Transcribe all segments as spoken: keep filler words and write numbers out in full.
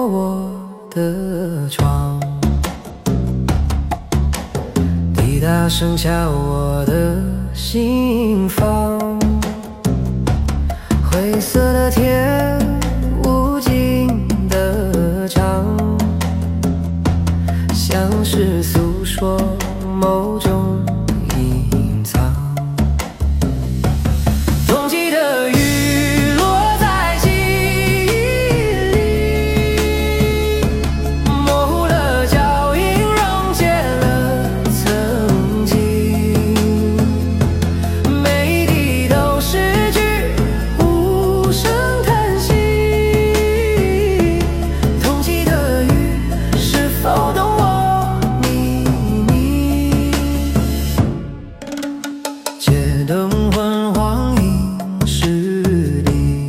过我的窗，滴答声敲我的心房。灰色的天，无尽的长，像是诉说某种隐藏。冬季的雨落在记忆里，模糊了脚印，溶解了曾经，每一滴都是句无声叹息。冬季的雨是否懂我秘密？街灯昏黄映湿地，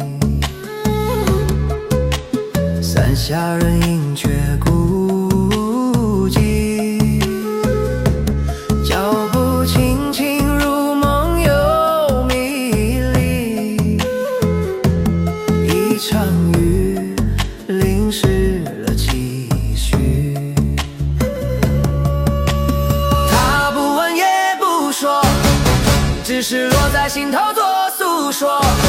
伞下人影却孤寂，脚步轻轻如梦又迷离，一场雨淋湿了期许。他不问也不说，只是落在心头做诉说。